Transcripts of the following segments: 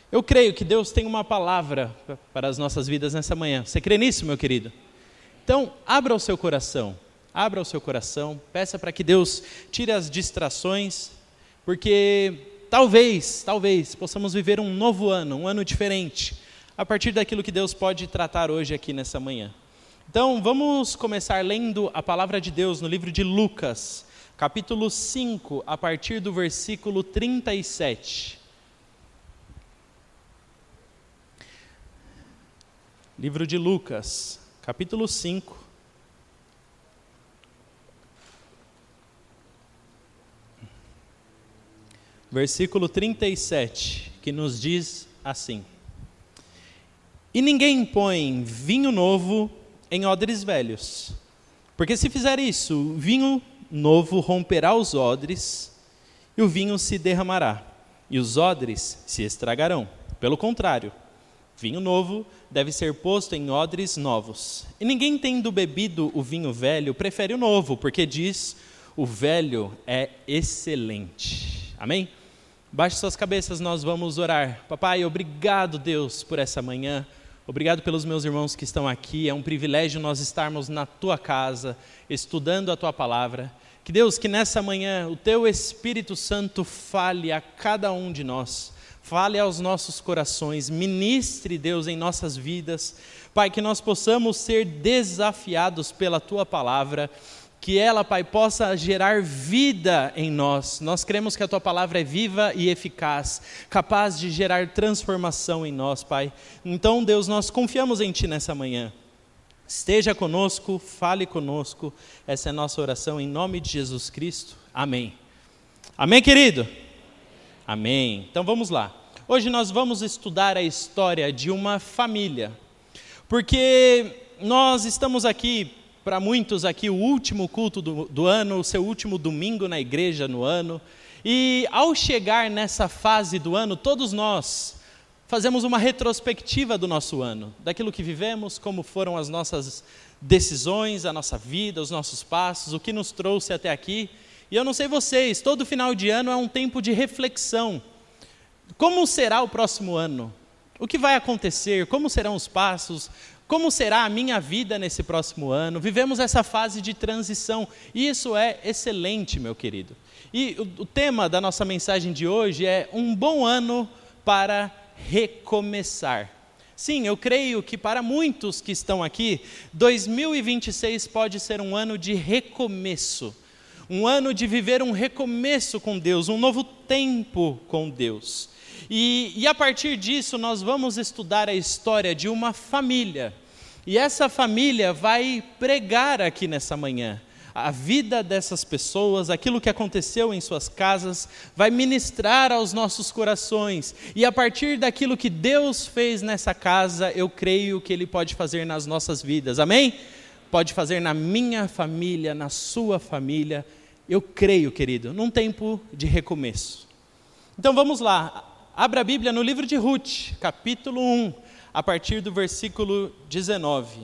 Eu creio que Deus tem uma palavra para as nossas vidas nessa manhã. Você crê nisso, meu querido? Então, abra o seu coração, peça para que Deus tire as distrações, porque talvez possamos viver um novo ano, um ano diferente, a partir daquilo que Deus pode tratar hoje aqui nessa manhã. Então, vamos começar lendo a palavra de Deus no livro de Lucas, capítulo 5, a partir do versículo 37. Livro de Lucas, capítulo 5. Versículo 37, que nos diz assim: E ninguém põe vinho novo em odres velhos, porque se fizer isso, o vinho novo romperá os odres, e o vinho se derramará, e os odres se estragarão. Pelo contrário, vinho novo deve ser posto em odres novos. E ninguém, tendo bebido o vinho velho, prefere o novo, porque diz, o velho é excelente. Amém? Baixe suas cabeças, nós vamos orar. Papai, obrigado, Deus, por essa manhã. Obrigado pelos meus irmãos que estão aqui. É um privilégio nós estarmos na tua casa, estudando a tua palavra. Que Deus, que nessa manhã o teu Espírito Santo fale a cada um de nós. Fale aos nossos corações, ministre, Deus, em nossas vidas. Pai, que nós possamos ser desafiados pela Tua palavra, que ela, Pai, possa gerar vida em nós. Nós cremos que a Tua palavra é viva e eficaz, capaz de gerar transformação em nós, Pai. Então, Deus, nós confiamos em Ti nessa manhã. Esteja conosco, fale conosco. Essa é a nossa oração em nome de Jesus Cristo. Amém. Amém, querido? Amém. Então vamos lá. Hoje nós vamos estudar a história de uma família, porque nós estamos aqui, para muitos aqui, o último culto do ano, o seu último domingo na igreja no ano, e ao chegar nessa fase do ano, todos nós fazemos uma retrospectiva do nosso ano, daquilo que vivemos, como foram as nossas decisões, a nossa vida, os nossos passos, o que nos trouxe até aqui. E eu não sei vocês, todo final de ano é um tempo de reflexão. Como será o próximo ano? O que vai acontecer? Como serão os passos? Como será a minha vida nesse próximo ano? Vivemos essa fase de transição e isso é excelente, meu querido. E o tema da nossa mensagem de hoje é um bom ano para recomeçar. Sim, eu creio que para muitos que estão aqui, 2026 pode ser um ano de recomeço. Um ano de viver um recomeço com Deus, um novo tempo com Deus. E a partir disso nós vamos estudar a história de uma família. E essa família vai pregar aqui nessa manhã. A vida dessas pessoas, aquilo que aconteceu em suas casas, vai ministrar aos nossos corações. E a partir daquilo que Deus fez nessa casa, eu creio que Ele pode fazer nas nossas vidas. Amém? Pode fazer na minha família, na sua família. Eu creio, querido, num tempo de recomeço. Então vamos lá, abra a Bíblia no livro de Ruth, capítulo 1, a partir do versículo 19.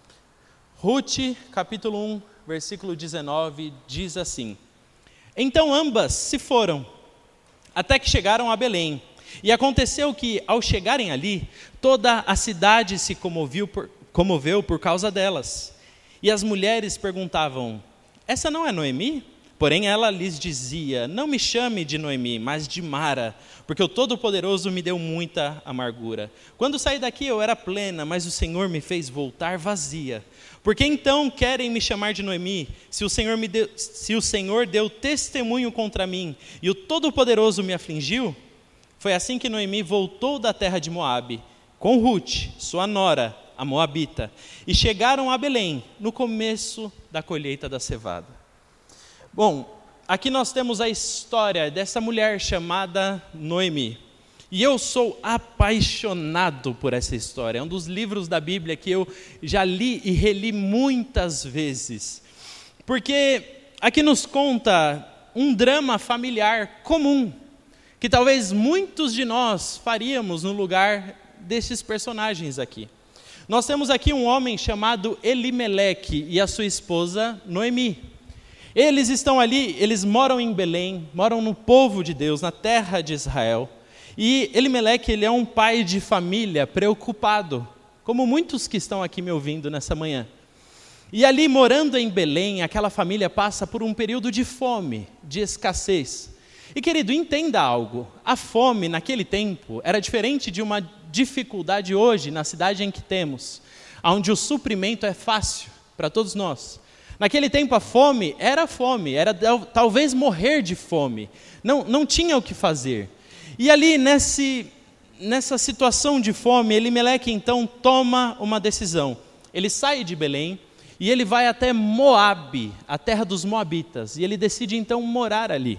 Ruth, capítulo 1, versículo 19, diz assim: Então ambas se foram, até que chegaram a Belém. E aconteceu que, ao chegarem ali, toda a cidade se comoveu por causa delas. E as mulheres perguntavam: Essa não é Noemi? Porém ela lhes dizia: Não me chame de Noemi, mas de Mara, porque o Todo-Poderoso me deu muita amargura. Quando saí daqui eu era plena, mas o Senhor me fez voltar vazia. Por que então querem me chamar de Noemi, se o Senhor deu testemunho contra mim, e o Todo-Poderoso me afligiu? Foi assim que Noemi voltou da terra de Moabe, com Ruth, sua nora, a moabita, e chegaram a Belém, no começo da colheita da cevada. Bom, aqui nós temos a história dessa mulher chamada Noemi. E eu sou apaixonado por essa história. É um dos livros da Bíblia que eu já li e reli muitas vezes. Porque aqui nos conta um drama familiar comum, que talvez muitos de nós faríamos no lugar desses personagens aqui. Nós temos aqui um homem chamado Elimeleque e a sua esposa Noemi. Eles estão ali, eles moram em Belém, moram no povo de Deus, na terra de Israel. E Elimeleque, ele é um pai de família preocupado, como muitos que estão aqui me ouvindo nessa manhã. E ali, morando em Belém, aquela família passa por um período de fome, de escassez. E querido, entenda algo, a fome naquele tempo era diferente de uma dificuldade hoje na cidade em que temos, onde o suprimento é fácil para todos nós. Naquele tempo a fome, era talvez morrer de fome, não tinha o que fazer. E ali nessa situação de fome, Elimeleque então toma uma decisão. Ele sai de Belém e ele vai até Moabe, a terra dos Moabitas, e ele decide então morar ali.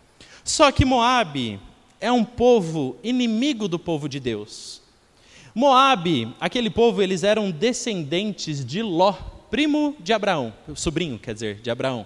Só que Moabe é um povo inimigo do povo de Deus. Moabe, aquele povo, eles eram descendentes de Ló, primo de Abraão, sobrinho, quer dizer, de Abraão.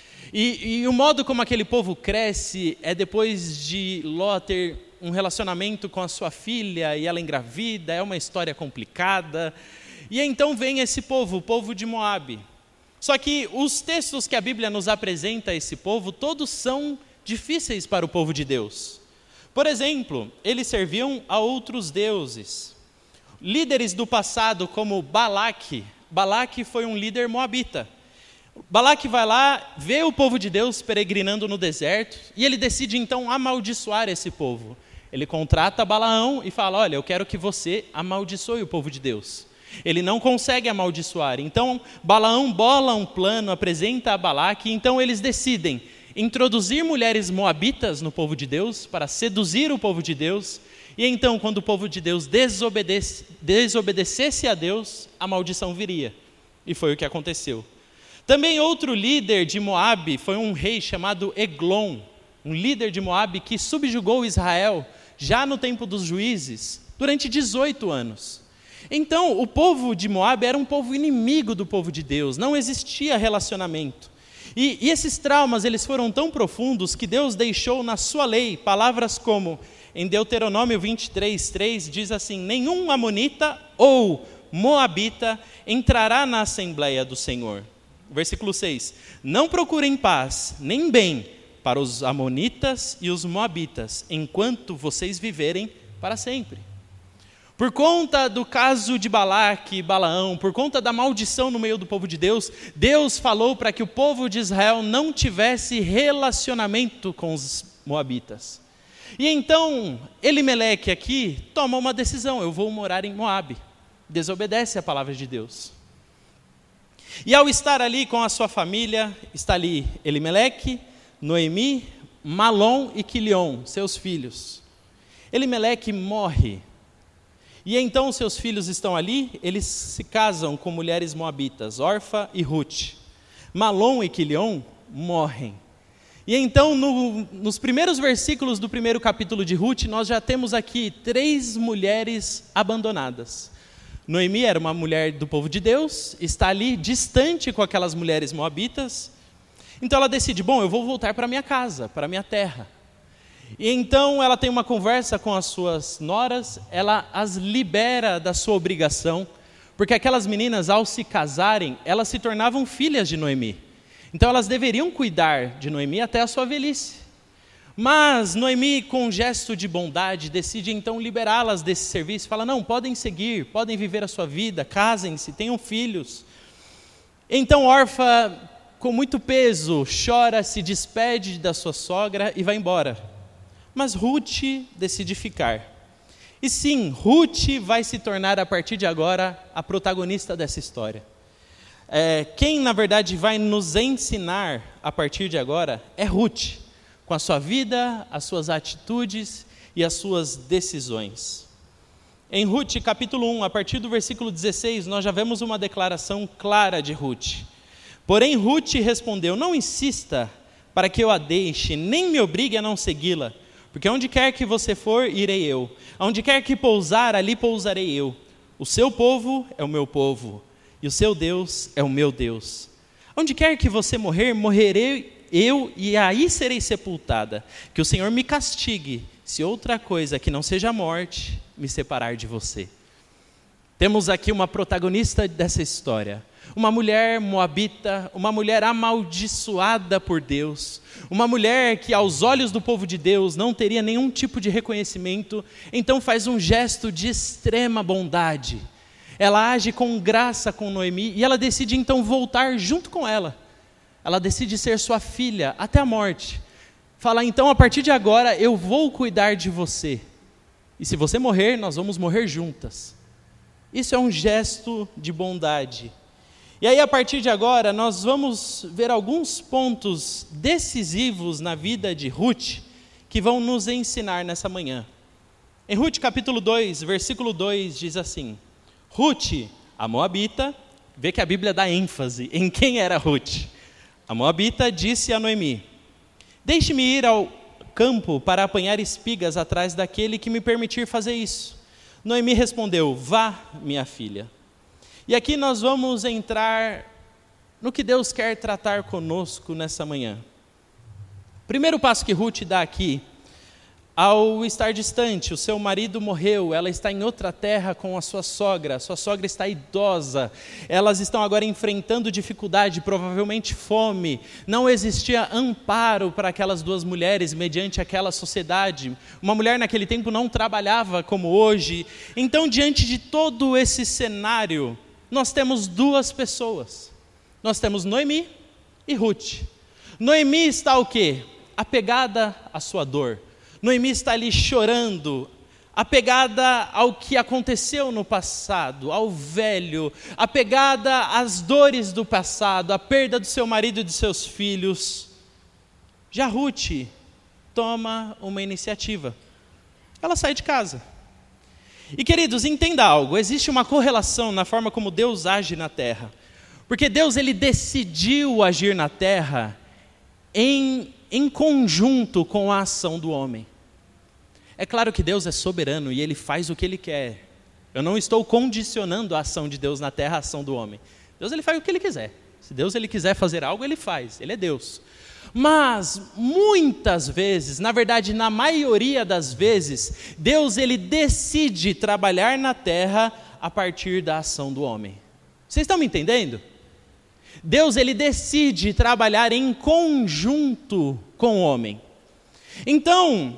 E o modo como aquele povo cresce é depois de Ló ter um relacionamento com a sua filha e ela engravida, é uma história complicada. E então vem esse povo, o povo de Moabe. Só que os textos que a Bíblia nos apresenta a esse povo, todos são difíceis para o povo de Deus. Por exemplo, eles serviam a outros deuses. Líderes do passado como Balaque foi um líder moabita. Balaque vai lá, vê o povo de Deus peregrinando no deserto, e ele decide então amaldiçoar esse povo. Ele contrata Balaão e fala, olha, eu quero que você amaldiçoe o povo de Deus. Ele não consegue amaldiçoar, então Balaão bola um plano, apresenta a Balaque, e então eles decidem introduzir mulheres moabitas no povo de Deus, para seduzir o povo de Deus, e então quando o povo de Deus desobedecesse a Deus, a maldição viria. E foi o que aconteceu. Também outro líder de Moabe foi um rei chamado Eglon, um líder de Moabe que subjugou Israel já no tempo dos juízes, durante 18 anos. Então, o povo de Moabe era um povo inimigo do povo de Deus, não existia relacionamento. E esses traumas, eles foram tão profundos que Deus deixou na sua lei palavras como, em Deuteronômio 23:3, diz assim, nenhum amonita ou moabita entrará na Assembleia do Senhor. Versículo 6, não procurem paz, nem bem, para os amonitas e os moabitas, enquanto vocês viverem para sempre. Por conta do caso de Balaque e Balaão, por conta da maldição no meio do povo de Deus, Deus falou para que o povo de Israel não tivesse relacionamento com os moabitas. E então, Elimeleque aqui toma uma decisão, eu vou morar em Moabe, desobedece a palavra de Deus. E ao estar ali com a sua família, está ali Elimeleque, Noemi, Malom e Quilion, seus filhos. Elimeleque morre. E então seus filhos estão ali, eles se casam com mulheres moabitas, Orfa e Ruth. Malom e Quilion morrem. E então nos primeiros versículos do primeiro capítulo de Ruth, nós já temos aqui 3 mulheres abandonadas. Noemi era uma mulher do povo de Deus, está ali distante com aquelas mulheres moabitas. Então ela decide, eu vou voltar para minha casa, para minha terra. E então ela tem uma conversa com as suas noras, ela as libera da sua obrigação, porque aquelas meninas, ao se casarem, elas se tornavam filhas de Noemi. Então elas deveriam cuidar de Noemi até a sua velhice. Mas Noemi, com um gesto de bondade, decide então liberá-las desse serviço. Fala, não, podem seguir, podem viver a sua vida, casem-se, tenham filhos. Então Orfa, com muito peso, chora, se despede da sua sogra e vai embora. Mas Ruth decide ficar. E sim, Ruth vai se tornar a partir de agora a protagonista dessa história. Quem na verdade vai nos ensinar a partir de agora é Ruth, com a sua vida, as suas atitudes e as suas decisões. Em Ruth capítulo 1, a partir do versículo 16, nós já vemos uma declaração clara de Ruth. Porém Ruth respondeu, não insista para que eu a deixe, nem me obrigue a não segui-la, porque onde quer que você for, irei eu. Onde quer que pousar, ali pousarei eu. O seu povo é o meu povo, e o seu Deus é o meu Deus. Onde quer que você morrer, morrerei eu, e aí serei sepultada. Que o Senhor me castigue, se outra coisa que não seja a morte me separar de você. Temos aqui uma protagonista dessa história, uma mulher moabita, uma mulher amaldiçoada por Deus, uma mulher que aos olhos do povo de Deus não teria nenhum tipo de reconhecimento, então faz um gesto de extrema bondade. Ela age com graça com Noemi e ela decide então voltar junto com ela. Ela decide ser sua filha até a morte. Fala, então a partir de agora eu vou cuidar de você. E se você morrer, nós vamos morrer juntas. Isso é um gesto de bondade. E aí, a partir de agora, nós vamos ver alguns pontos decisivos na vida de Ruth, que vão nos ensinar nessa manhã. Em Ruth capítulo 2, versículo 2, diz assim: Ruth, a moabita, vê que a Bíblia dá ênfase em quem era Ruth. A moabita disse a Noemi: deixe-me ir ao campo para apanhar espigas atrás daquele que me permitir fazer isso. Noemi respondeu: vá, minha filha. E aqui nós vamos entrar no que Deus quer tratar conosco nessa manhã. Primeiro passo que Ruth dá aqui, ao estar distante, o seu marido morreu, ela está em outra terra com a sua sogra está idosa, elas estão agora enfrentando dificuldade, provavelmente fome, não existia amparo para aquelas duas mulheres mediante aquela sociedade, uma mulher naquele tempo não trabalhava como hoje, então diante de todo esse cenário, nós temos duas pessoas, nós temos Noemi e Ruth. Noemi está o quê? Apegada à sua dor. Noemi está ali chorando, apegada ao que aconteceu no passado, ao velho, apegada às dores do passado, à perda do seu marido e de seus filhos. Já Ruth toma uma iniciativa. Ela sai de casa. E queridos, entenda algo, existe uma correlação na forma como Deus age na terra. Porque Deus, ele decidiu agir na terra em conjunto com a ação do homem. É claro que Deus é soberano e Ele faz o que Ele quer. Eu não estou condicionando a ação de Deus na terra à ação do homem. Deus, Ele faz o que Ele quiser. Se Deus, Ele quiser fazer algo, Ele faz. Ele é Deus. Mas, muitas vezes, na verdade, na maioria das vezes, Deus, Ele decide trabalhar na terra a partir da ação do homem. Vocês estão me entendendo? Deus, Ele decide trabalhar em conjunto com o homem. Então,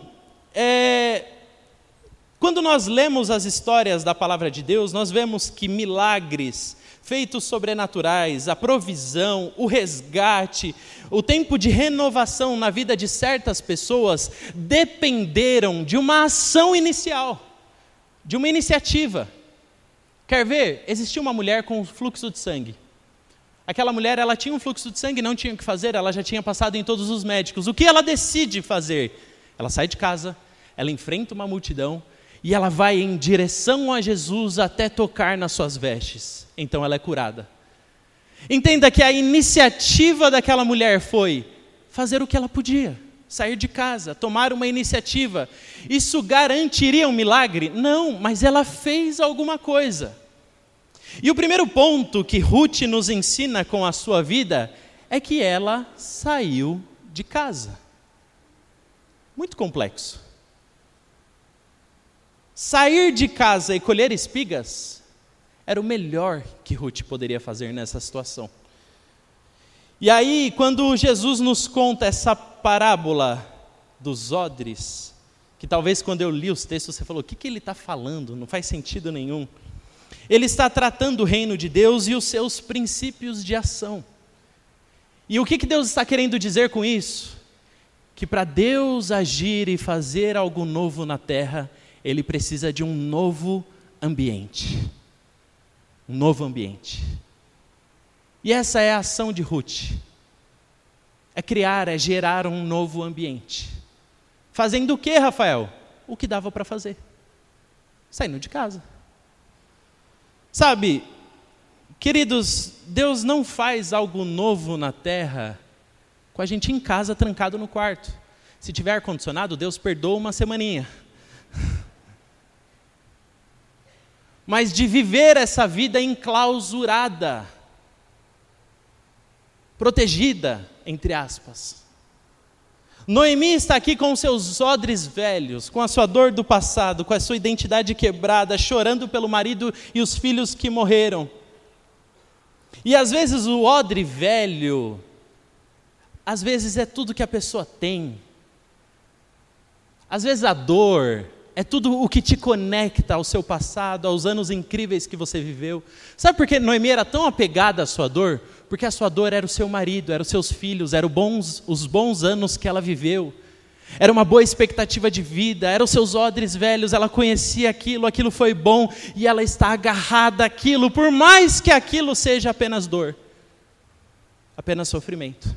quando nós lemos as histórias da palavra de Deus, nós vemos que milagres, feitos sobrenaturais, a provisão, o resgate, o tempo de renovação na vida de certas pessoas, dependeram de uma ação inicial, de uma iniciativa. Quer ver? Existia uma mulher com fluxo de sangue. Aquela mulher, ela tinha um fluxo de sangue, não tinha o que fazer, ela já tinha passado em todos os médicos. O que ela decide fazer? Ela sai de casa, ela enfrenta uma multidão e ela vai em direção a Jesus até tocar nas suas vestes. Então ela é curada. Entenda que a iniciativa daquela mulher foi fazer o que ela podia, sair de casa, tomar uma iniciativa. Isso garantiria um milagre? Não, mas ela fez alguma coisa. E o primeiro ponto que Ruth nos ensina com a sua vida é que ela saiu de casa. Muito complexo. Sair de casa e colher espigas era o melhor que Ruth poderia fazer nessa situação. E aí, quando Jesus nos conta essa parábola dos odres, que talvez quando eu li os textos você falou, o que ele está falando? Não faz sentido nenhum. Ele está tratando o reino de Deus e os seus princípios de ação. E o que Deus está querendo dizer com isso? Que para Deus agir e fazer algo novo na terra, Ele precisa de um novo ambiente. Um novo ambiente. E essa é a ação de Ruth. É criar, é gerar um novo ambiente. Fazendo o que, Rafael? O que dava para fazer. Saindo de casa. Sabe, queridos, Deus não faz algo novo na terra com a gente em casa, trancado no quarto. Se tiver ar-condicionado, Deus perdoa uma semaninha. Mas de viver essa vida enclausurada, protegida, entre aspas. Noemi está aqui com os seus odres velhos, com a sua dor do passado, com a sua identidade quebrada, chorando pelo marido e os filhos que morreram. E às vezes o odre velho, às vezes é tudo que a pessoa tem. Às vezes a dor é tudo o que te conecta ao seu passado, aos anos incríveis que você viveu. Sabe por que Noemi era tão apegada à sua dor? Porque a sua dor era o seu marido, eram os seus filhos, eram os bons anos que ela viveu. Era uma boa expectativa de vida, eram os seus odres velhos, ela conhecia aquilo foi bom, e ela está agarrada àquilo, por mais que aquilo seja apenas dor, apenas sofrimento.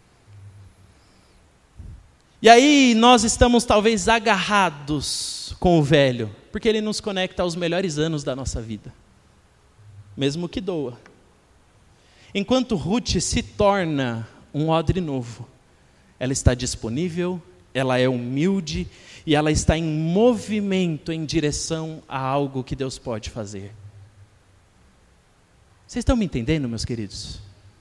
E aí nós estamos talvez agarrados com o velho, porque ele nos conecta aos melhores anos da nossa vida, mesmo que doa. Enquanto Ruth se torna um odre novo, ela está disponível, ela é humilde e ela está em movimento em direção a algo que Deus pode fazer. Vocês estão me entendendo, meus queridos?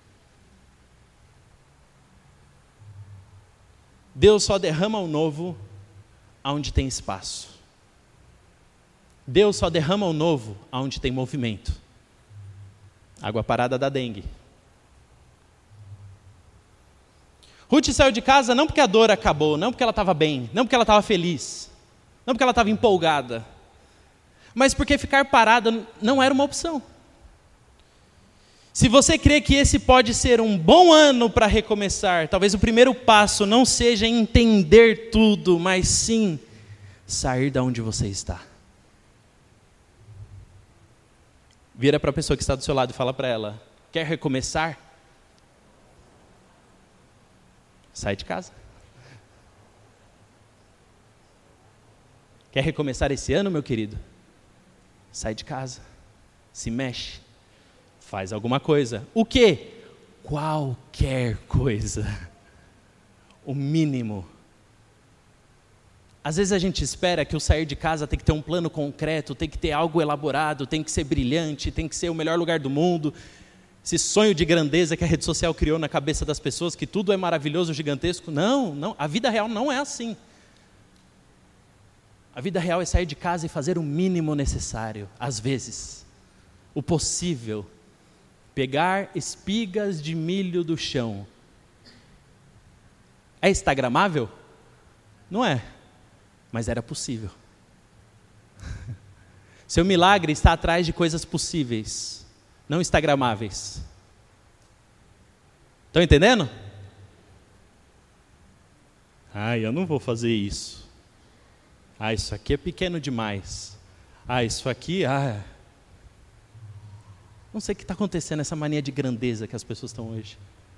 Deus só derrama o novo onde tem espaço. Deus só derrama o novo onde tem movimento. Água parada da dengue. Ruth saiu de casa não porque a dor acabou, não porque ela estava bem, não porque ela estava feliz, não porque ela estava empolgada, mas porque ficar parada não era uma opção. Se você crê que esse pode ser um bom ano para recomeçar, talvez o primeiro passo não seja entender tudo, mas sim sair da onde você está. Vira para a pessoa que está do seu lado e fala para ela: quer recomeçar? Sai de casa. Quer recomeçar esse ano, meu querido? Sai de casa. Se mexe. Faz alguma coisa. O quê? Qualquer coisa. O mínimo. Às vezes a gente espera que o sair de casa tem que ter um plano concreto, tem que ter algo elaborado, tem que ser brilhante, tem que ser o melhor lugar do mundo. Esse sonho de grandeza que a rede social criou na cabeça das pessoas, que tudo é maravilhoso, gigantesco. Não, a vida real não é assim. A vida real é sair de casa e fazer o mínimo necessário, às vezes. O possível. Pegar espigas de milho do chão. É instagramável? Não é, mas era possível. Seu milagre está atrás de coisas possíveis, não instagramáveis. Estão entendendo? Eu não vou fazer isso. Isso aqui é pequeno demais. Isso aqui, não sei o que está acontecendo, essa mania de grandeza que as pessoas estão hoje.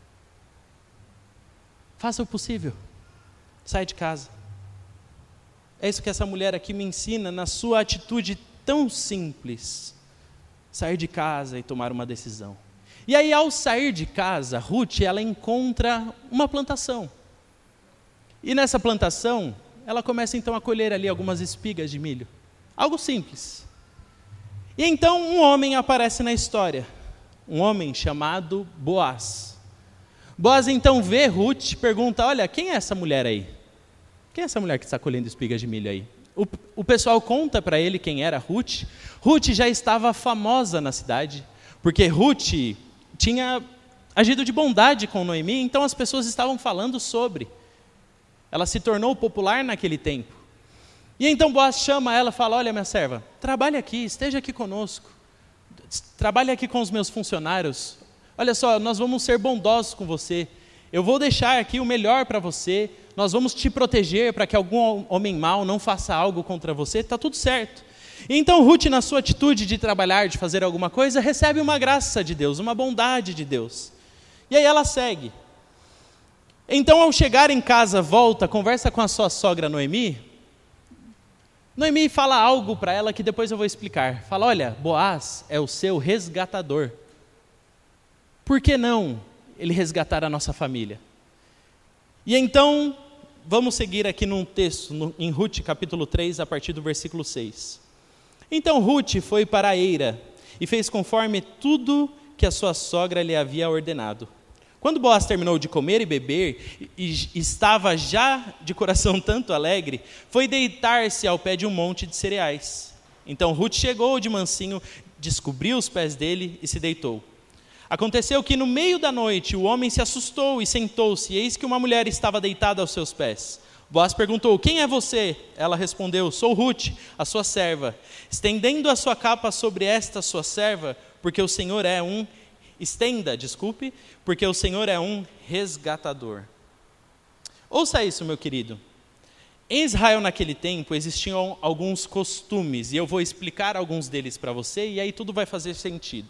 Faça o possível. Sai de casa. É isso que essa mulher aqui me ensina na sua atitude tão simples. Sair de casa e tomar uma decisão. E aí, ao sair de casa, Ruth, ela encontra uma plantação. E nessa plantação, ela começa então a colher ali algumas espigas de milho. Algo simples. E então um homem aparece na história. Um homem chamado Boaz. Boaz então vê Ruth e pergunta: olha, quem é essa mulher aí? Quem é essa mulher que está colhendo espigas de milho aí? O pessoal conta para ele quem era Ruth. Ruth já estava famosa na cidade, porque Ruth tinha agido de bondade com Noemi, então as pessoas estavam falando sobre. Ela se tornou popular naquele tempo. E então Boaz chama ela e fala: olha, minha serva, trabalhe aqui, esteja aqui conosco. Trabalhe aqui com os meus funcionários. Olha só, nós vamos ser bondosos com você. Eu vou deixar aqui o melhor para você. Nós vamos te proteger para que algum homem mau não faça algo contra você. Está tudo certo. E então Ruth, na sua atitude de trabalhar, de fazer alguma coisa, recebe uma graça de Deus, uma bondade de Deus. E aí ela segue. Então, ao chegar em casa, volta, conversa com a sua sogra Noemi. Noemi fala algo para ela que depois eu vou explicar. Fala: olha, Boaz é o seu resgatador. Por que não ele resgatar a nossa família? E então, vamos seguir aqui num texto, em Ruth capítulo 3, a partir do versículo 6. Então Ruth foi para a eira e fez conforme tudo que a sua sogra lhe havia ordenado. Quando Boaz terminou de comer e beber, e estava já de coração tanto alegre, foi deitar-se ao pé de um monte de cereais. Então Ruth chegou de mansinho, descobriu os pés dele e se deitou. Aconteceu que no meio da noite o homem se assustou e sentou-se, e eis que uma mulher estava deitada aos seus pés. Boaz perguntou: quem é você? Ela respondeu: sou Ruth, a sua serva. Estendendo a sua capa sobre esta sua serva, porque o Senhor é um... porque o Senhor é um resgatador. Ouça isso, meu querido. Em Israel naquele tempo existiam alguns costumes, e eu vou explicar alguns deles para você, e aí tudo vai fazer sentido.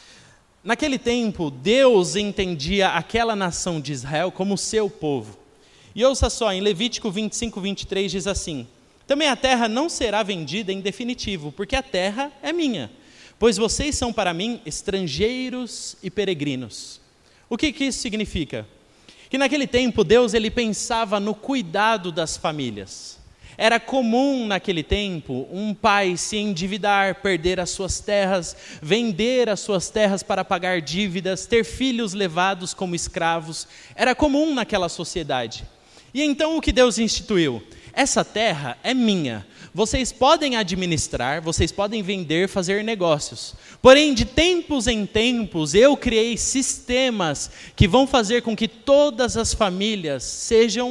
Naquele tempo, Deus entendia aquela nação de Israel como seu povo. E ouça só, em Levítico 25, 23 diz assim: também a terra não será vendida em definitivo, porque a terra é minha, pois vocês são para mim estrangeiros e peregrinos. O que isso significa? Que naquele tempo Deus ele pensava no cuidado das famílias. Era comum naquele tempo um pai se endividar, perder as suas terras, vender as suas terras para pagar dívidas, ter filhos levados como escravos. Era comum naquela sociedade. E então o que Deus instituiu? Essa terra é minha. Vocês podem administrar, vocês podem vender, fazer negócios. Porém, de tempos em tempos, eu criei sistemas que vão fazer com que todas as famílias sejam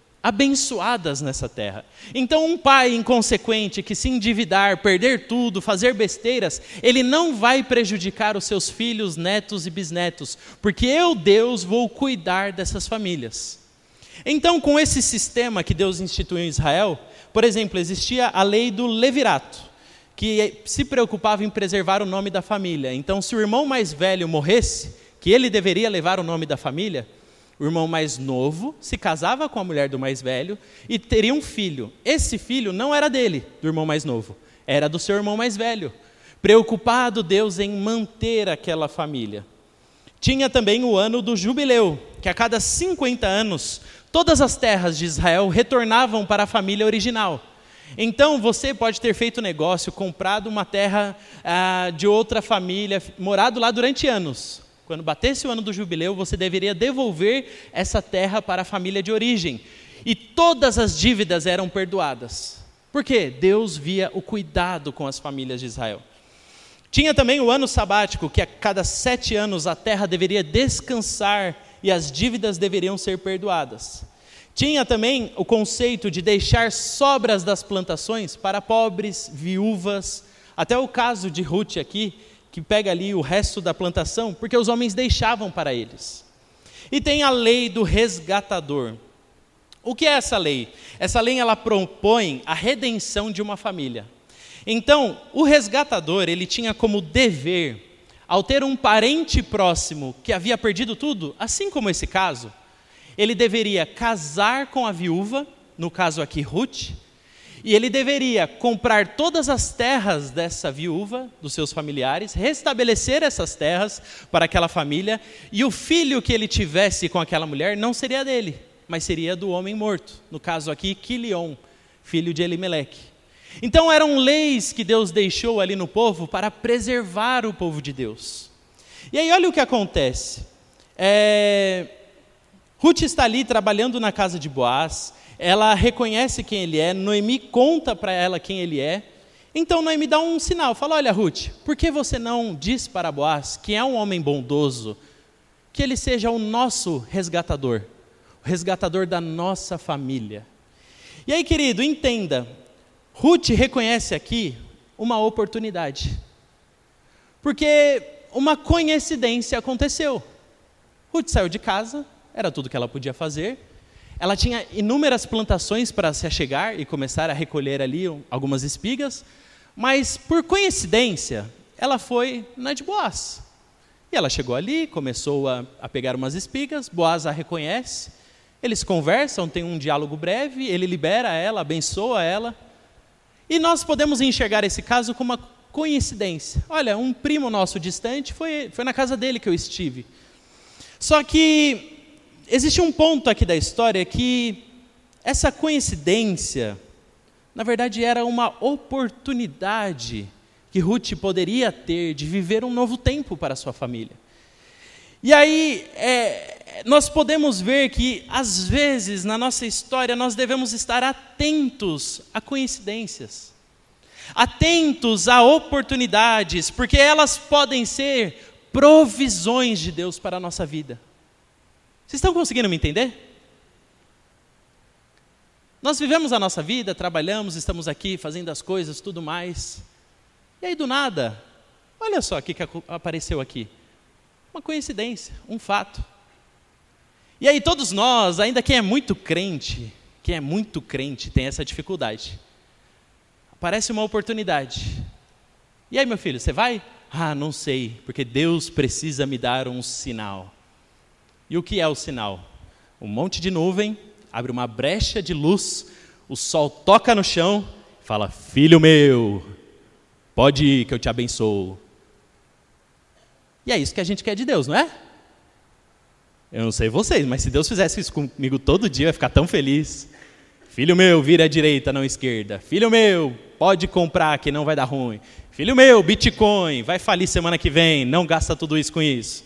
abençoadas nessa terra. Então, um pai inconsequente que se endividar, perder tudo, fazer besteiras, ele não vai prejudicar os seus filhos, netos e bisnetos, porque eu, Deus, vou cuidar dessas famílias. Então, com esse sistema que Deus instituiu em Israel, por exemplo, existia a lei do levirato, que se preocupava em preservar o nome da família. Então, se o irmão mais velho morresse, que ele deveria levar o nome da família, o irmão mais novo se casava com a mulher do mais velho e teria um filho. Esse filho não era dele, do irmão mais novo, era do seu irmão mais velho. Preocupado Deus em manter aquela família. Tinha também o ano do jubileu, que a cada 50 anos, todas as terras de Israel retornavam para a família original. Então, você pode ter feito negócio, comprado uma terra de outra família, morado lá durante anos. Quando batesse o ano do jubileu, você deveria devolver essa terra para a família de origem. E todas as dívidas eram perdoadas. Por quê? Deus via o cuidado com as famílias de Israel. Tinha também o ano sabático, que a cada 7 anos a terra deveria descansar e as dívidas deveriam ser perdoadas. Tinha também o conceito de deixar sobras das plantações para pobres, viúvas, até o caso de Ruth aqui, que pega ali o resto da plantação, porque os homens deixavam para eles. E tem a lei do resgatador. O que é essa lei? Essa lei ela propõe a redenção de uma família. Então, o resgatador, ele tinha como dever, ao ter um parente próximo que havia perdido tudo, assim como esse caso, ele deveria casar com a viúva, no caso aqui Ruth, e ele deveria comprar todas as terras dessa viúva, dos seus familiares, restabelecer essas terras para aquela família, e o filho que ele tivesse com aquela mulher não seria dele, mas seria do homem morto, no caso aqui Quilion, filho de Elimeleque. Então eram leis que Deus deixou ali no povo para preservar o povo de Deus. E aí olha o que acontece. Ruth está ali trabalhando na casa de Boaz, ela reconhece quem ele é, Noemi conta para ela quem ele é, então Noemi dá um sinal, fala: olha Ruth, por que você não diz para Boaz, que é um homem bondoso, que ele seja o nosso resgatador, o resgatador da nossa família? E aí, querido, entenda, Ruth reconhece aqui uma oportunidade, porque uma coincidência aconteceu. Ruth saiu de casa, era tudo que ela podia fazer, ela tinha inúmeras plantações para se achegar e começar a recolher ali algumas espigas, mas por coincidência, ela foi na de Boaz. E ela chegou ali, começou a pegar umas espigas, Boaz a reconhece, eles conversam, tem um diálogo breve, ele libera ela, abençoa ela, e nós podemos enxergar esse caso como uma coincidência. Olha, um primo nosso distante, foi na casa dele que eu estive. Só que existe um ponto aqui da história que essa coincidência, na verdade, era uma oportunidade que Ruth poderia ter de viver um novo tempo para a sua família. E aí, nós podemos ver que, às vezes, na nossa história, nós devemos estar atentos a coincidências, atentos a oportunidades, porque elas podem ser provisões de Deus para a nossa vida. Vocês estão conseguindo me entender? Nós vivemos a nossa vida, trabalhamos, estamos aqui fazendo as coisas, tudo mais. E aí do nada, olha só o que apareceu aqui. Uma coincidência, um fato. E aí todos nós, ainda quem é muito crente tem essa dificuldade. Aparece uma oportunidade. E aí meu filho, você vai? Ah, não sei, porque Deus precisa me dar um sinal. E o que é o sinal? Um monte de nuvem, abre uma brecha de luz, o sol toca no chão e fala: filho meu, pode ir que eu te abençoo. E é isso que a gente quer de Deus, não é? Eu não sei vocês, mas se Deus fizesse isso comigo todo dia, eu ia ficar tão feliz. Filho meu, vira à direita, não à esquerda. Filho meu, pode comprar que não vai dar ruim. Filho meu, Bitcoin, vai falir semana que vem, não gasta tudo isso com isso.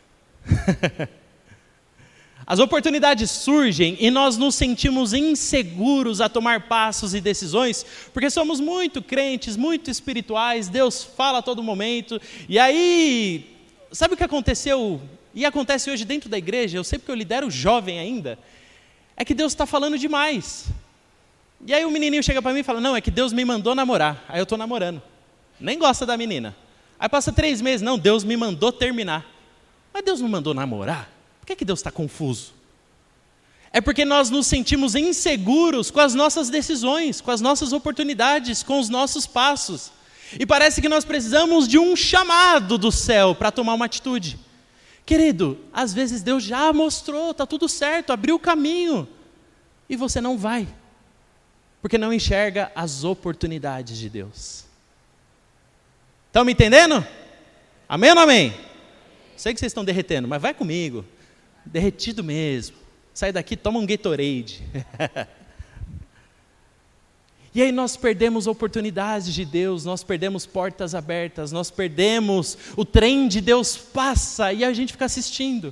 As oportunidades surgem e nós nos sentimos inseguros a tomar passos e decisões, porque somos muito crentes, muito espirituais, Deus fala a todo momento. E aí, sabe o que aconteceu? E acontece hoje dentro da igreja, eu sei porque eu lidero jovem ainda, é que Deus está falando demais. E aí o menininho chega para mim e fala: não, é que Deus me mandou namorar. Aí eu estou namorando, nem gosta da menina. Aí passa 3 meses, não, Deus me mandou terminar. Mas Deus não mandou namorar? Por que Deus está confuso? É porque nós nos sentimos inseguros com as nossas decisões, com as nossas oportunidades, com os nossos passos. E parece que nós precisamos de um chamado do céu para tomar uma atitude. Querido, às vezes Deus já mostrou, está tudo certo, abriu o caminho, e você não vai, porque não enxerga as oportunidades de Deus. Estão me entendendo? Amém ou não amém? Sei que vocês estão derretendo, mas vai comigo. Derretido mesmo. Sai daqui, toma um Gatorade. E aí nós perdemos oportunidades de Deus, nós perdemos portas abertas, nós perdemos, o trem de Deus passa e a gente fica assistindo.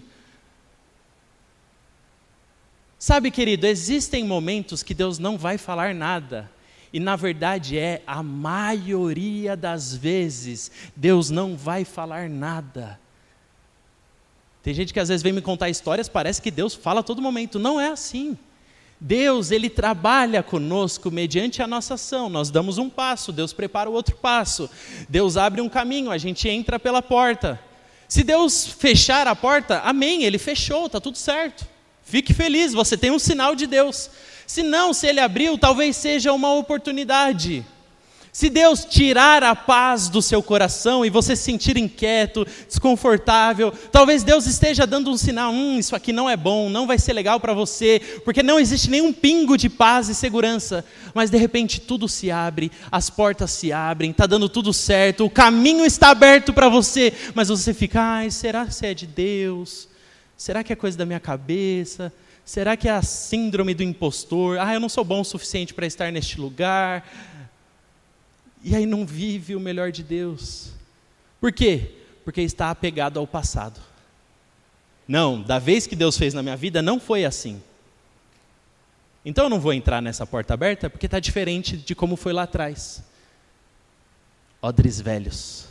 Sabe, querido, existem momentos que Deus não vai falar nada. E na verdade a maioria das vezes, Deus não vai falar nada. Tem gente que às vezes vem me contar histórias, parece que Deus fala a todo momento. Não é assim. Deus, Ele trabalha conosco mediante a nossa ação. Nós damos um passo, Deus prepara o outro passo. Deus abre um caminho, a gente entra pela porta. Se Deus fechar a porta, amém, Ele fechou, está tudo certo. Fique feliz, você tem um sinal de Deus. Se não, se Ele abriu, talvez seja uma oportunidade. Se Deus tirar a paz do seu coração e você se sentir inquieto, desconfortável, talvez Deus esteja dando um sinal: isso aqui não é bom, não vai ser legal para você, porque não existe nenhum pingo de paz e segurança. Mas de repente tudo se abre, as portas se abrem, está dando tudo certo, o caminho está aberto para você, mas você fica: será que é de Deus? Será que é coisa da minha cabeça? Será que é a síndrome do impostor? Eu não sou bom o suficiente para estar neste lugar. E aí não vive o melhor de Deus. Por quê? Porque está apegado ao passado. Não, da vez que Deus fez na minha vida, não foi assim. Então eu não vou entrar nessa porta aberta, porque está diferente de como foi lá atrás. Odres velhos.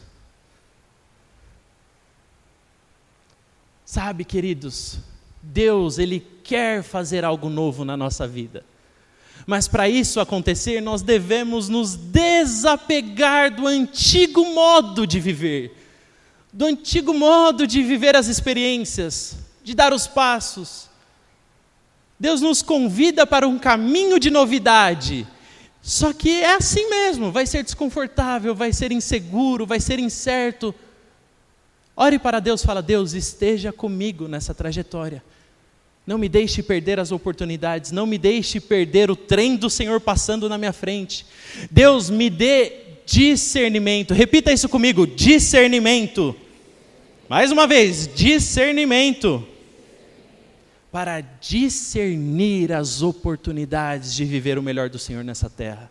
Sabe, queridos, Deus, Ele quer fazer algo novo na nossa vida. Mas para isso acontecer, nós devemos nos desapegar do antigo modo de viver. Do antigo modo de viver as experiências, de dar os passos. Deus nos convida para um caminho de novidade. Só que é assim mesmo, vai ser desconfortável, vai ser inseguro, vai ser incerto. Ore para Deus, fala: Deus, esteja comigo nessa trajetória. Não me deixe perder as oportunidades, não me deixe perder o trem do Senhor passando na minha frente. Deus, me dê discernimento. Repita isso comigo: discernimento. Mais uma vez, discernimento. Para discernir as oportunidades de viver o melhor do Senhor nessa terra.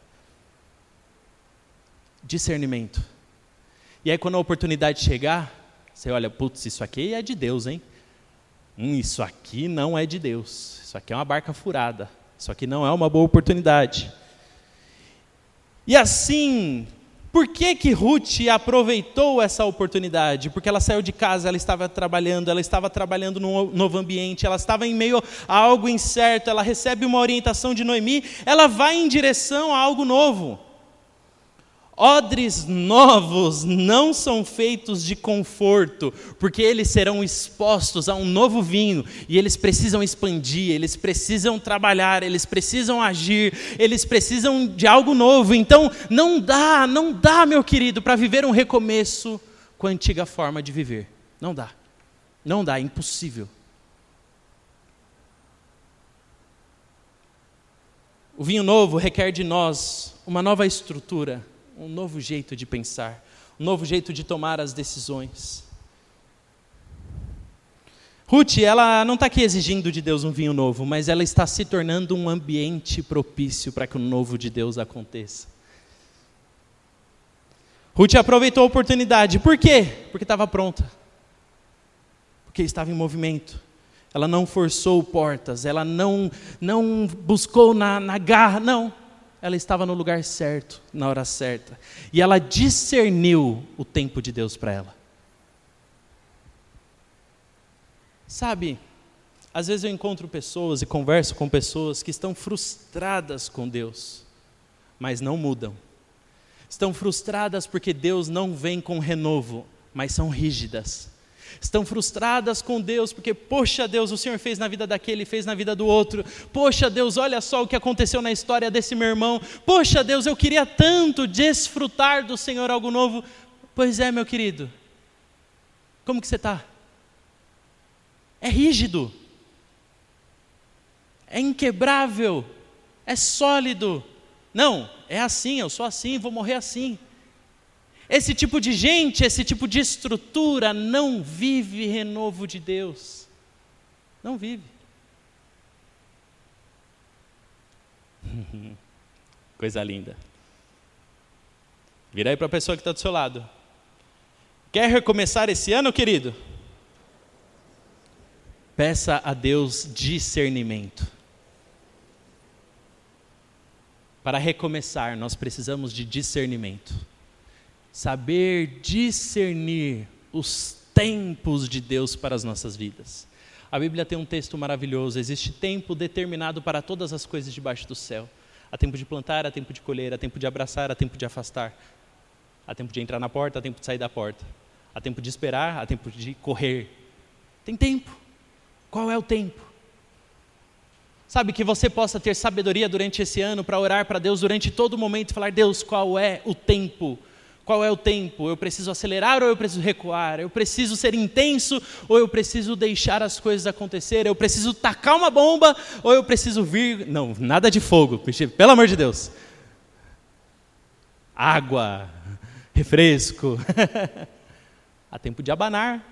Discernimento. E aí quando a oportunidade chegar, você olha: putz, isso aqui é de Deus, hein? Isso aqui não é de Deus, isso aqui é uma barca furada, isso aqui não é uma boa oportunidade. E assim, por que Ruth aproveitou essa oportunidade? Porque ela saiu de casa, ela estava trabalhando num novo ambiente, ela estava em meio a algo incerto, ela recebe uma orientação de Noemi, ela vai em direção a algo novo. Odres novos não são feitos de conforto, porque eles serão expostos a um novo vinho, e eles precisam expandir, eles precisam trabalhar, eles precisam agir, eles precisam de algo novo. Então, não dá, meu querido, para viver um recomeço com a antiga forma de viver. Não dá, é impossível. O vinho novo requer de nós uma nova estrutura, um novo jeito de pensar, um novo jeito de tomar as decisões. Ruth, ela não está aqui exigindo de Deus um vinho novo, mas ela está se tornando um ambiente propício para que o novo de Deus aconteça. Ruth aproveitou a oportunidade. Por quê? Porque estava pronta. Porque estava em movimento. Ela não forçou portas, ela não buscou na garra, não. Ela estava no lugar certo, na hora certa. E ela discerniu o tempo de Deus para ela. Sabe, às vezes eu encontro pessoas e converso com pessoas que estão frustradas com Deus, mas não mudam. Estão frustradas porque Deus não vem com renovo, mas são rígidas. Estão frustradas com Deus, porque, poxa Deus, o Senhor fez na vida daquele, fez na vida do outro. Poxa Deus, olha só o que aconteceu na história desse meu irmão. Poxa Deus, eu queria tanto desfrutar do Senhor algo novo. Pois é, meu querido, como que você está? É rígido, é inquebrável, é sólido. Não, é assim, eu sou assim, vou morrer assim. Esse tipo de gente, esse tipo de estrutura não vive renovo de Deus. Não vive. Coisa linda. Vira aí para a pessoa que está do seu lado. Quer recomeçar esse ano, querido? Peça a Deus discernimento. Para recomeçar, nós precisamos de discernimento. Saber discernir os tempos de Deus para as nossas vidas. A Bíblia tem um texto maravilhoso. Existe tempo determinado para todas as coisas debaixo do céu. Há tempo de plantar, há tempo de colher, há tempo de abraçar, há tempo de afastar. Há tempo de entrar na porta, há tempo de sair da porta. Há tempo de esperar, há tempo de correr. Tem tempo. Qual é o tempo? Sabe, que você possa ter sabedoria durante esse ano para orar para Deus durante todo momento e falar: Deus, qual é o tempo? Qual é o tempo? Eu preciso acelerar ou eu preciso recuar? Eu preciso ser intenso ou eu preciso deixar as coisas acontecer? Eu preciso tacar uma bomba ou eu preciso vir... Não, nada de fogo, pelo amor de Deus. Água, refresco. Há tempo de abanar.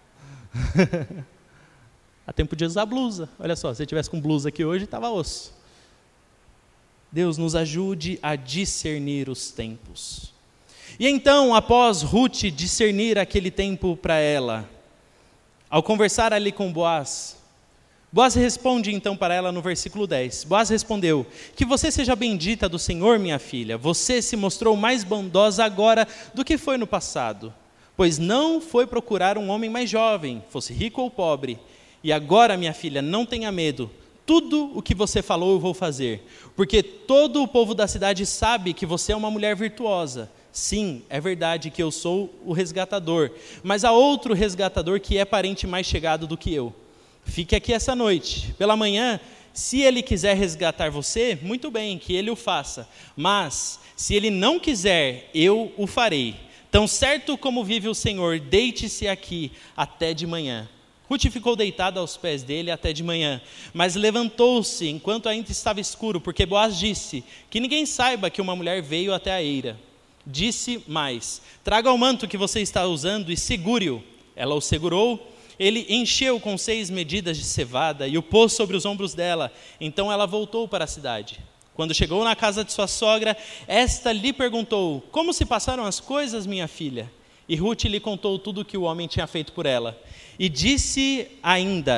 Há tempo de usar blusa. Olha só, se eu tivesse com blusa aqui hoje, estava osso. Deus nos ajude a discernir os tempos. E então, após Ruth discernir aquele tempo para ela, ao conversar ali com Boaz, Boaz responde então para ela no versículo 10. Boaz respondeu: que você seja bendita do Senhor, minha filha. Você se mostrou mais bondosa agora do que foi no passado, pois não foi procurar um homem mais jovem, fosse rico ou pobre. E agora, minha filha, não tenha medo. Tudo o que você falou eu vou fazer, porque todo o povo da cidade sabe que você é uma mulher virtuosa. Sim, é verdade que eu sou o resgatador, mas há outro resgatador que é parente mais chegado do que eu. Fique aqui essa noite. Pela manhã, se ele quiser resgatar você, muito bem, que ele o faça. Mas, se ele não quiser, eu o farei. Tão certo como vive o Senhor, deite-se aqui até de manhã. Ruth ficou deitada aos pés dele até de manhã, mas levantou-se enquanto ainda estava escuro, porque Boaz disse: que ninguém saiba que uma mulher veio até a eira. Disse mais: traga o manto que você está usando e segure-o. Ela o segurou, ele encheu com 6 medidas de cevada e o pôs sobre os ombros dela. Então ela voltou para a cidade. Quando chegou na casa de sua sogra, esta lhe perguntou: como se passaram as coisas, minha filha? E Ruth lhe contou tudo o que o homem tinha feito por ela. E disse ainda: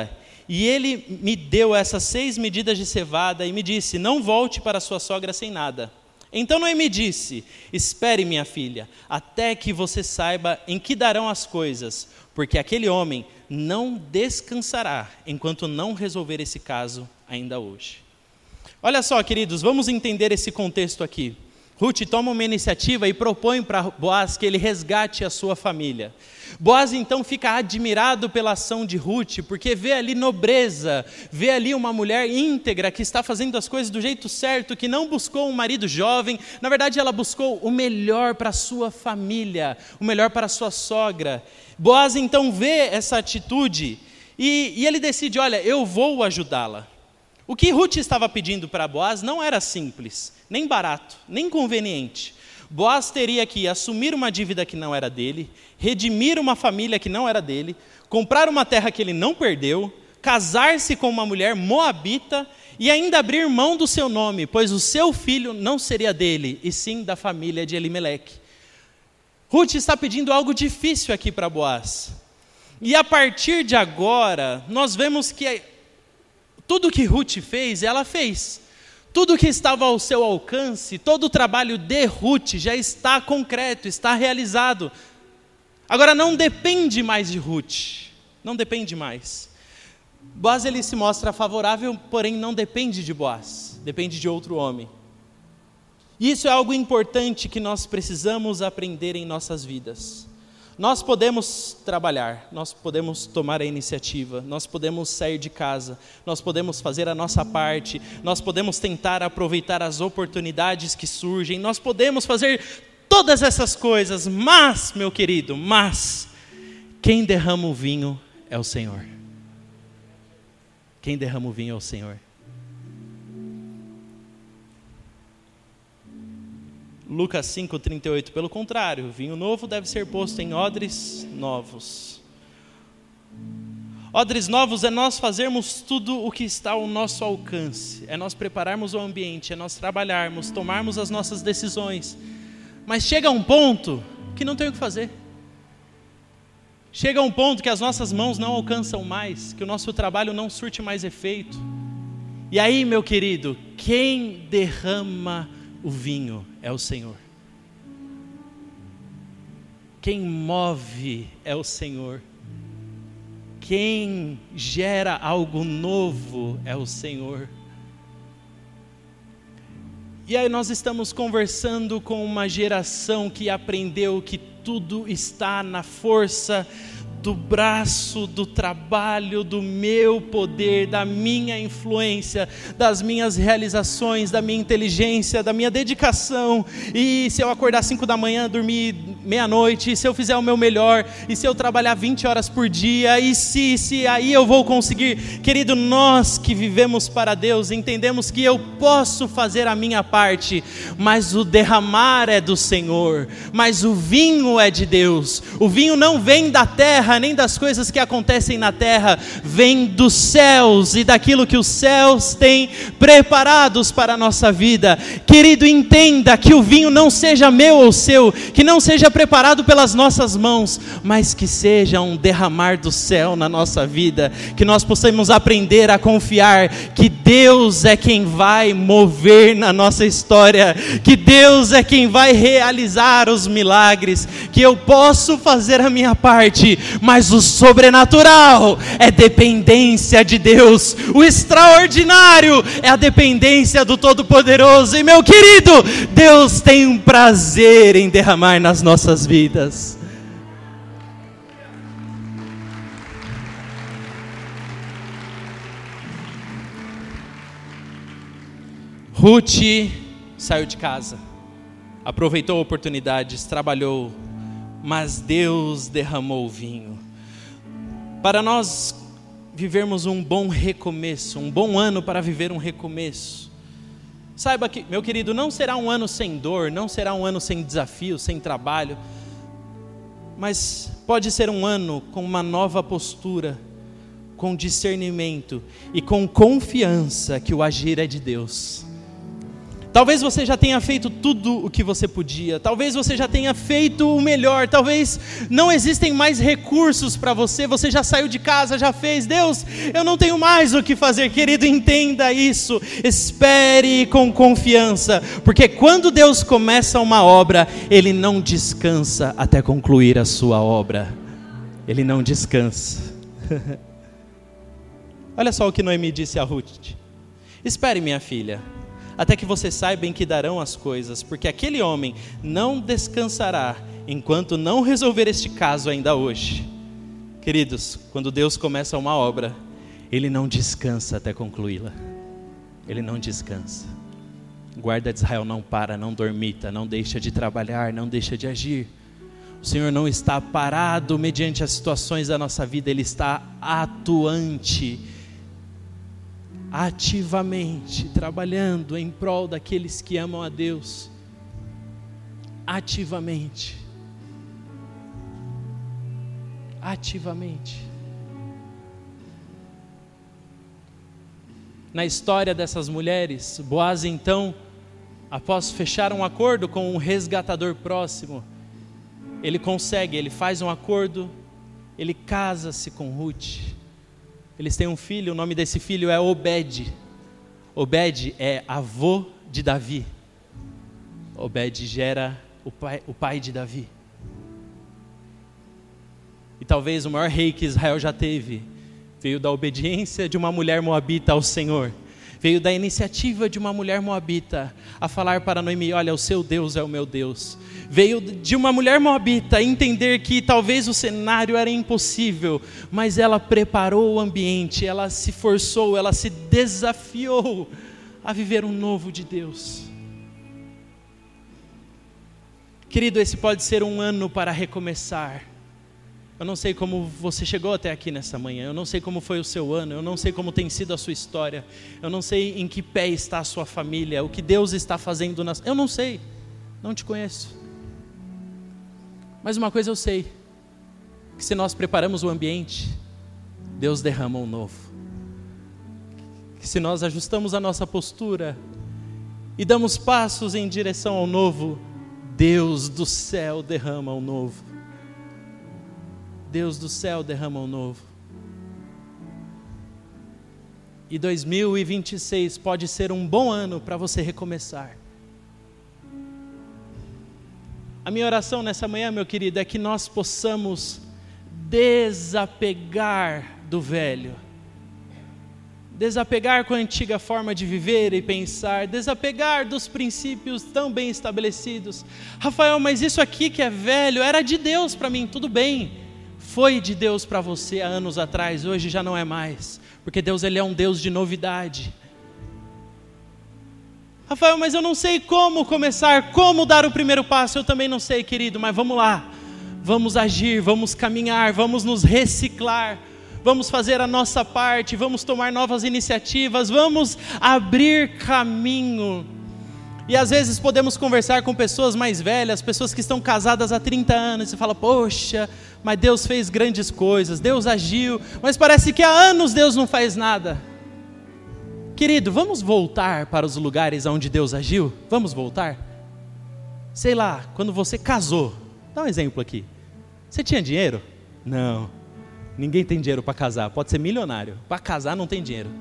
e ele me deu essas 6 medidas de cevada e me disse, não volte para sua sogra sem nada. Então Noemi disse, espere minha filha, até que você saiba em que darão as coisas, porque aquele homem não descansará enquanto não resolver esse caso ainda hoje. Olha só, queridos, vamos entender esse contexto aqui. Ruth toma uma iniciativa e propõe para Boaz que ele resgate a sua família. Boaz então fica admirado pela ação de Ruth, porque vê ali nobreza, vê ali uma mulher íntegra que está fazendo as coisas do jeito certo, que não buscou um marido jovem, na verdade ela buscou o melhor para a sua família, o melhor para a sua sogra. Boaz então vê essa atitude e ele decide, olha, eu vou ajudá-la. O que Ruth estava pedindo para Boaz não era simples, nem barato, nem conveniente. Boaz teria que assumir uma dívida que não era dele, redimir uma família que não era dele, comprar uma terra que ele não perdeu, casar-se com uma mulher moabita e ainda abrir mão do seu nome, pois o seu filho não seria dele, e sim da família de Elimeleque. Ruth está pedindo algo difícil aqui para Boaz. E a partir de agora, nós vemos que tudo que Ruth fez, ela fez. Tudo que estava ao seu alcance, todo o trabalho de Ruth já está concreto, está realizado. Agora não depende mais de Ruth, não depende mais. Boaz ele se mostra favorável, porém não depende de Boaz, depende de outro homem. E isso é algo importante que nós precisamos aprender em nossas vidas. Nós podemos trabalhar, nós podemos tomar a iniciativa, nós podemos sair de casa, nós podemos fazer a nossa parte, nós podemos tentar aproveitar as oportunidades que surgem, nós podemos fazer todas essas coisas, mas, meu querido, quem derrama o vinho é o Senhor. Quem derrama o vinho é o Senhor. Lucas 5,38, pelo contrário, vinho novo deve ser posto em odres novos. Odres novos é nós fazermos tudo o que está ao nosso alcance, é nós prepararmos o ambiente, é nós trabalharmos, tomarmos as nossas decisões. Mas chega um ponto que não tem o que fazer. Chega um ponto que as nossas mãos não alcançam mais, que o nosso trabalho não surte mais efeito. E aí, meu querido, quem derrama o vinho é o Senhor. Quem move é o Senhor. Quem gera algo novo é o Senhor. E aí nós estamos conversando com uma geração que aprendeu que tudo está na força do braço, do trabalho, do meu poder, da minha influência, das minhas realizações, da minha inteligência, da minha dedicação. E se eu acordar 5 da manhã, dormir meia-noite, se eu fizer o meu melhor, e se eu trabalhar 20 horas por dia, e se aí eu vou conseguir. Querido, nós que vivemos para Deus, entendemos que eu posso fazer a minha parte, mas o derramar é do Senhor, mas o vinho é de Deus. O vinho não vem da terra, nem das coisas que acontecem na terra, vem dos céus e daquilo que os céus têm preparados para a nossa vida. Querido, entenda que o vinho não seja meu ou seu, que não seja preparado pelas nossas mãos, mas que seja um derramar do céu na nossa vida, que nós possamos aprender a confiar que Deus é quem vai mover na nossa história, que Deus é quem vai realizar os milagres, que eu posso fazer a minha parte, mas o sobrenatural é dependência de Deus, o extraordinário é a dependência do Todo-Poderoso. E meu querido, Deus tem um prazer em derramar nas nossas vidas. Ruth saiu de casa, aproveitou oportunidades, trabalhou, mas Deus derramou o vinho. Para nós vivermos um bom recomeço, um bom ano para viver um recomeço, saiba que, meu querido, não será um ano sem dor, não será um ano sem desafio, sem trabalho, mas pode ser um ano com uma nova postura, com discernimento e com confiança que o agir é de Deus. Talvez você já tenha feito tudo o que você podia, talvez você já tenha feito o melhor, talvez não existem mais recursos para você, você já saiu de casa, já fez. Deus, eu não tenho mais o que fazer. Querido, entenda isso, espere com confiança, porque quando Deus começa uma obra, Ele não descansa até concluir a sua obra. Ele não descansa. Olha só o que Noemi disse a Ruth: espere, minha filha, até que você saiba em que darão as coisas, porque aquele homem não descansará enquanto não resolver este caso ainda hoje. Queridos, quando Deus começa uma obra, Ele não descansa até concluí-la. Ele não descansa. O guarda de Israel não para, não dormita, não deixa de trabalhar, não deixa de agir. O Senhor não está parado mediante as situações da nossa vida, Ele está atuante, ativamente trabalhando em prol daqueles que amam a Deus, ativamente. Na história dessas mulheres, Boaz então, após fechar um acordo com um resgatador próximo, ele faz um acordo, ele casa-se com Ruth. Eles têm um filho, o nome desse filho é Obed. Obed é avô de Davi. Obed gera o pai de Davi. E talvez o maior rei que Israel já teve veio da obediência de uma mulher moabita ao Senhor. Veio da iniciativa de uma mulher moabita a falar para Noemi: olha, o seu Deus é o meu Deus. Veio de uma mulher moabita entender que talvez o cenário era impossível, mas ela preparou o ambiente, ela se forçou, ela se desafiou a viver um novo de Deus. Querido, esse pode ser um ano para recomeçar. Eu não sei como você chegou até aqui nessa manhã, eu não sei como foi o seu ano, eu não sei como tem sido a sua história, eu não sei em que pé está a sua família, o que Deus está fazendo, eu não sei, não te conheço. Mas uma coisa eu sei, que se nós preparamos o ambiente, Deus derrama um novo. Que se nós ajustamos a nossa postura e damos passos em direção ao novo, Deus do céu derrama um novo. Deus do céu derrama um novo. E 2026 pode ser um bom ano para você recomeçar. A minha oração nessa manhã, meu querido, é que nós possamos desapegar do velho. Desapegar com a antiga forma de viver e pensar, desapegar dos princípios tão bem estabelecidos. Rafael, mas isso aqui que é velho era de Deus para mim, tudo bem. Foi de Deus para você há anos atrás, hoje já não é mais, porque Deus, Ele é um Deus de novidade. Rafael, mas eu não sei como começar, como dar o primeiro passo. Eu também não sei, querido, mas vamos lá, vamos agir, vamos caminhar, vamos nos reciclar, vamos fazer a nossa parte, vamos tomar novas iniciativas, vamos abrir caminho. E às vezes podemos conversar com pessoas mais velhas, pessoas que estão casadas há 30 anos, e você fala: poxa, mas Deus fez grandes coisas, Deus agiu, mas parece que há anos Deus não faz nada. Querido, vamos voltar para os lugares onde Deus agiu? Vamos voltar? Sei lá, quando você casou, dá um exemplo aqui. Você tinha dinheiro? Não, ninguém tem dinheiro para casar, pode ser milionário, para casar não tem dinheiro.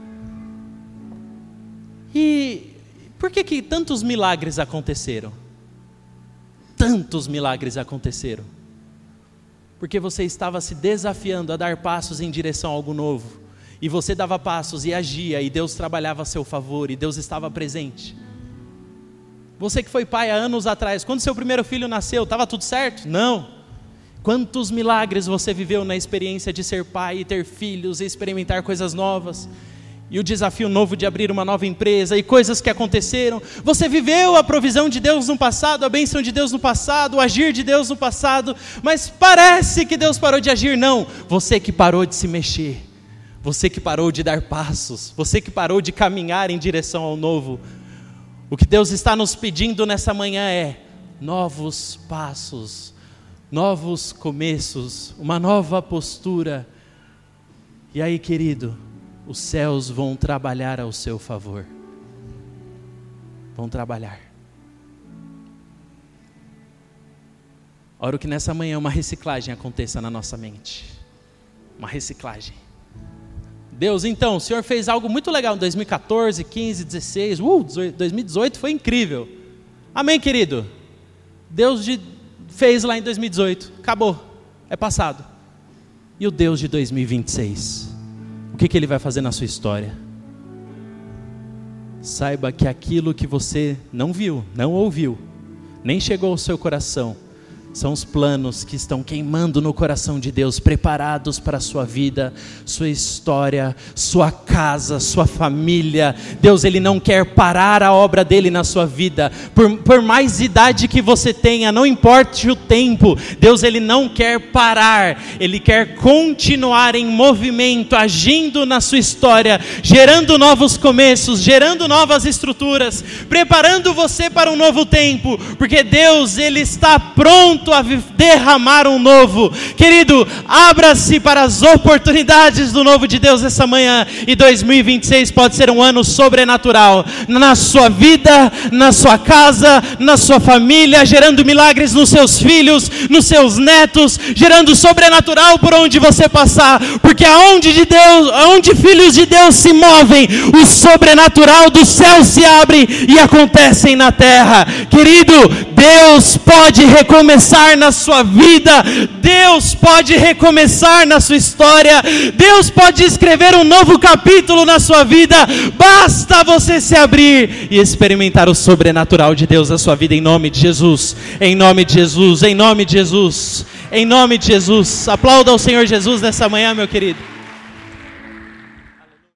E por que tantos milagres aconteceram? Tantos milagres aconteceram. Porque você estava se desafiando a dar passos em direção a algo novo. E você dava passos e agia, e Deus trabalhava a seu favor, e Deus estava presente. Você que foi pai há anos atrás, quando seu primeiro filho nasceu, estava tudo certo? Não. Quantos milagres você viveu na experiência de ser pai e ter filhos e experimentar coisas novas? E o desafio novo de abrir uma nova empresa e coisas que aconteceram. Você viveu a provisão de Deus no passado, a bênção de Deus no passado, o agir de Deus no passado, mas parece que Deus parou de agir. Não, você que parou de se mexer, você que parou de dar passos, você que parou de caminhar em direção ao novo. O que Deus está nos pedindo nessa manhã é novos passos, novos começos, uma nova postura. E aí, querido, os céus vão trabalhar ao seu favor. vão trabalhar. Oro que nessa manhã uma reciclagem aconteça na nossa mente. Uma reciclagem. Deus, então, o Senhor fez algo muito legal em 2014, 15, 16, 2018 foi incrível. Amém, querido? Deus fez lá em 2018, acabou, é passado. E o Deus de 2026? O que Ele vai fazer na sua história? Saiba que aquilo que você não viu, não ouviu, nem chegou ao seu coração, são os planos que estão queimando no coração de Deus, preparados para a sua vida, sua história, sua casa, sua família. Deus, Ele não quer parar a obra dEle na sua vida, por mais idade que você tenha, não importe o tempo, Deus, Ele não quer parar, Ele quer continuar em movimento, agindo na sua história, gerando novos começos, gerando novas estruturas, preparando você para um novo tempo, porque Deus, Ele está pronto a derramar um novo. Querido, abra-se para as oportunidades do novo de Deus essa manhã, e 2026 pode ser um ano sobrenatural, na sua vida, na sua casa, na sua família, gerando milagres nos seus filhos, nos seus netos, gerando sobrenatural por onde você passar, porque aonde filhos de Deus se movem, o sobrenatural do céu se abre e acontecem na terra. Querido, Deus pode recomeçar na sua vida, Deus pode recomeçar na sua história, Deus pode escrever um novo capítulo na sua vida, basta você se abrir e experimentar o sobrenatural de Deus na sua vida, em nome de Jesus, em nome de Jesus, em nome de Jesus, em nome de Jesus. Aplauda ao Senhor Jesus nessa manhã, meu querido.